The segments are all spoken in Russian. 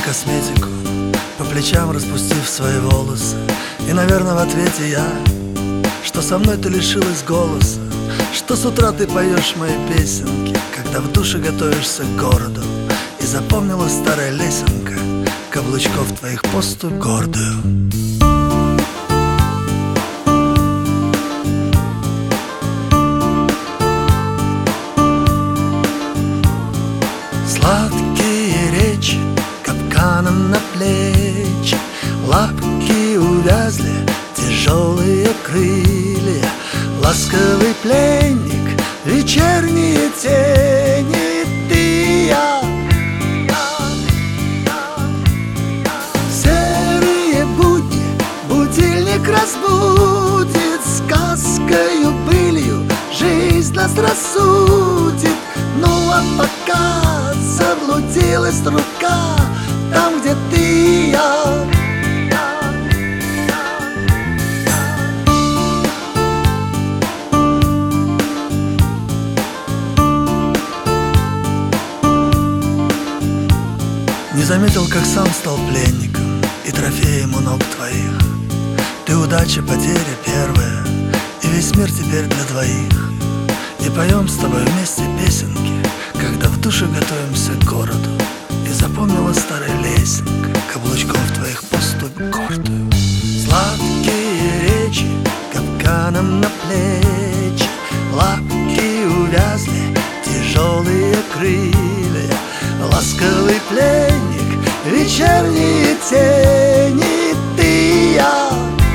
косметику, по плечам распустив свои волосы. И, наверное, в ответе я, что со мной ты лишилась голоса, что с утра ты поешь мои песенки, когда в душе готовишься к городу. И запомнила старая лесенка каблучков твоих поступь гордую. Сладкие речи капканом на плечи, лапки увязли, тяжелые крылья, ласковый пленник, вечерние тени, ты я. Серые будни будильник разбудит, сказкою, былью жизнь нас рассудит. Ну а пока заблудилась рука там, где ты и я. Не заметил, как сам стал пленником и трофеем у ног твоих. Ты удача, потеря первая, и весь мир теперь для двоих. И поем с тобой вместе песенки, когда в душе готовимся к городу. И запомнила старая лесенка каблучков твоих поступь гордую. Сладкие речи капканом на плечи, лапки увязли, тяжелые крылья, ласковый пленник, вечерние тени, ты и я.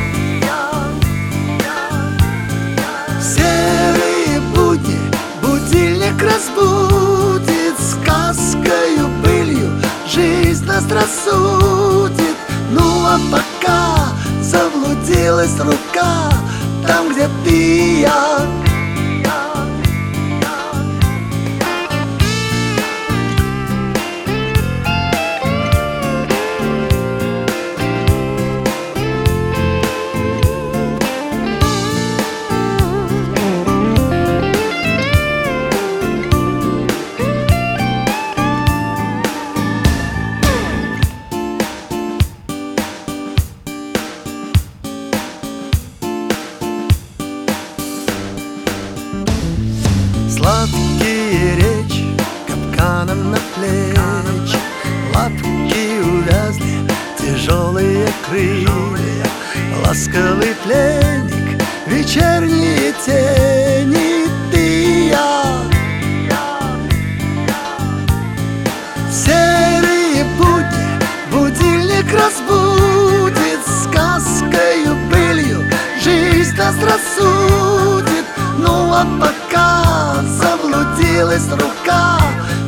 Серые будни будильник разбудит, сказкою, былью жизнь нас рассудит. Ну а пока заблудилась рука там, где ты и я. Сладкие речи капканом на плечи, лапки увязли, тяжелые крылья, ласковый пленник, вечерние тени, ты и я. Серые будни будильник разбудит, сказкою, былью жизнь нас рассудит. Ну а пока заблудилась рука